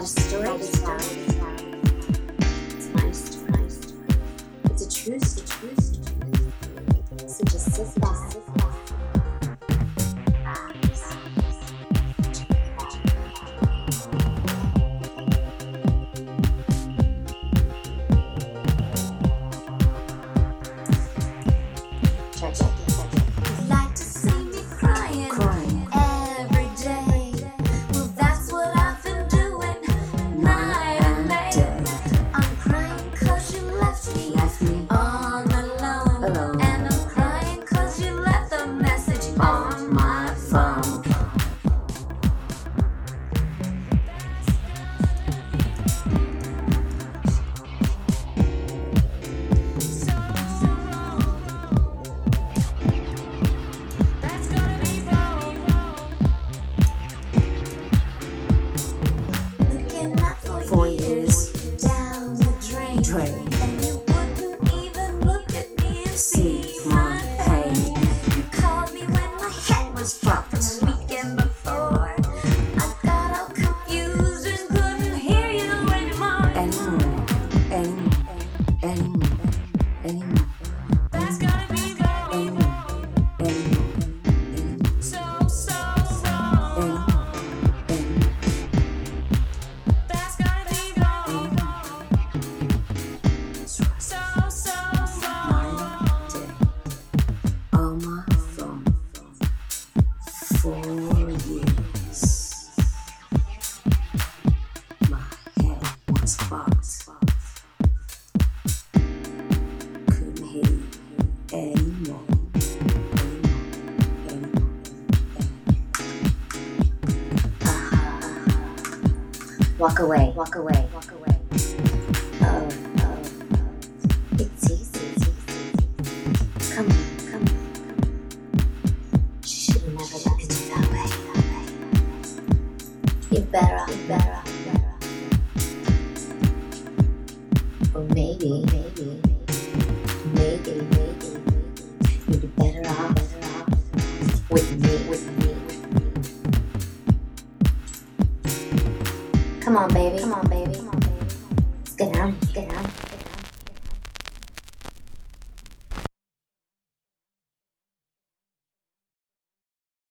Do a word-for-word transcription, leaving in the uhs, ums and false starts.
a story to tell. It's my story. It's a true story. So just sit back. Four years down the drain, drain. And you wouldn't even look at me and see my pain. You called me when my head was fucked the weekend before. I got all confused and couldn't hear you anymore. Anymore, anymore, anymore, anymore. That's gotta be wrong. Anymore, anymore, anymore. So, so wrong. That's gotta be wrong. So, so wrong. On my phone, four years. My head was fucked. Couldn't hear you anymore. Anymore, anymore, anymore. Walk away, walk away, walk away. Oh, oh, oh. It's easy, it's easy. Come on, come on, come on. She should have never looked at you that way, that way. You're better off, you're better off, you're better off. Or maybe, maybe, maybe, maybe, you'd be better off, better off with me, with me. Come on, baby. Come on, baby. Come on, baby. Let's get out. Get out.